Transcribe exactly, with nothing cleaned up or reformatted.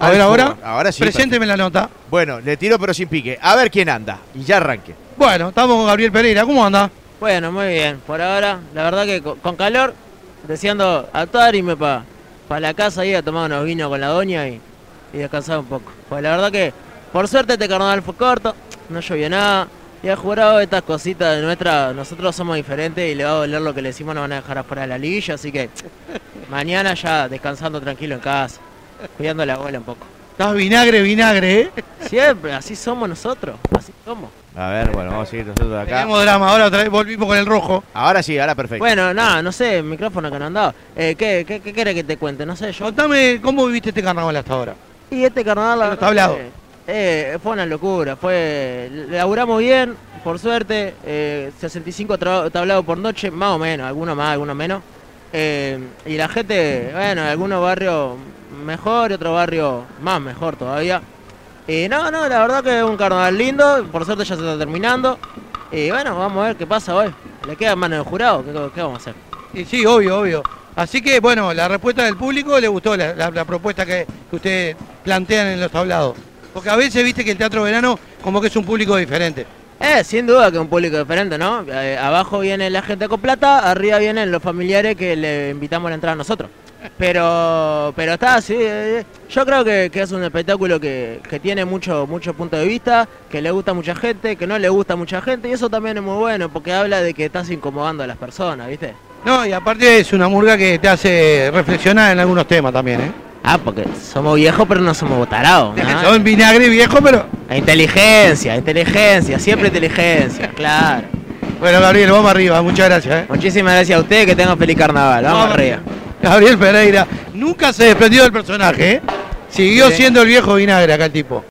A ver, ahora, ahora sí. presénteme la nota. Bueno, le tiro pero sin pique. A ver quién anda. Y ya arranque. Bueno, estamos con Gabriel Pereira. ¿Cómo anda? Bueno, muy bien. Por ahora, la verdad que con, con calor, deseando actuar y irme para pa la casa ahí a tomar unos vinos con la doña y, y descansar un poco. Pues la verdad que, por suerte, este carnaval fue corto, no llovió nada. Y ha jurado estas cositas de nuestra, nosotros somos diferentes y le va a doler lo que le decimos, nos van a dejar afuera de la liguilla, así que mañana ya descansando tranquilo en casa, cuidando la abuela un poco. Estás vinagre, vinagre, ¿eh? Siempre, así somos nosotros, así somos. A ver, bueno, vamos a seguir nosotros de acá. Tenemos drama, ahora otra vez volvimos con el rojo. Ahora sí, ahora perfecto. Bueno, nada, no sé, el micrófono que no han dado. Eh, ¿qué, qué, ¿Qué querés que te cuente? No sé, yo... Contame cómo viviste este carnaval hasta ahora. Y este carnaval... la Los verdad tablados. que, Eh, fue una locura, fue laburamos bien, por suerte, eh, sesenta y cinco tablados por noche, más o menos, algunos más, algunos menos. Eh, y la gente, bueno, algunos barrios mejor y otros barrios más mejor todavía. Y no, no, la verdad que es un carnaval lindo, por suerte ya se está terminando. Y bueno, vamos a ver qué pasa hoy. Le queda en manos del jurado, ¿qué, qué vamos a hacer? Y sí, obvio, obvio. Así que, bueno, la respuesta del público le gustó la, la, la propuesta que, que ustedes plantean en los tablados. Porque a veces viste que el Teatro Verano como que es un público diferente. Eh, sin duda que es un público diferente, ¿no? Eh, abajo viene la gente con plata, arriba vienen los familiares que le invitamos a la entrada a nosotros. Pero pero está así, eh, yo creo que, que es un espectáculo que, que tiene mucho, mucho punto de vista, que le gusta a mucha gente, que no le gusta a mucha gente, y eso también es muy bueno, porque habla de que estás incomodando a las personas, ¿viste? No, y aparte es una murga que te hace reflexionar en algunos temas también, ¿eh? Ah, porque somos viejos pero no somos tarados, ¿no? Son vinagre viejo, pero... Inteligencia, inteligencia, siempre inteligencia, claro. Bueno, Gabriel, vamos arriba, muchas gracias, ¿eh? Muchísimas gracias a ustedes, que tengan feliz carnaval, vamos Vamos. arriba. Gabriel Pereira, nunca se desprendió del personaje, ¿eh? Siguió Sí. siendo el viejo vinagre acá el tipo.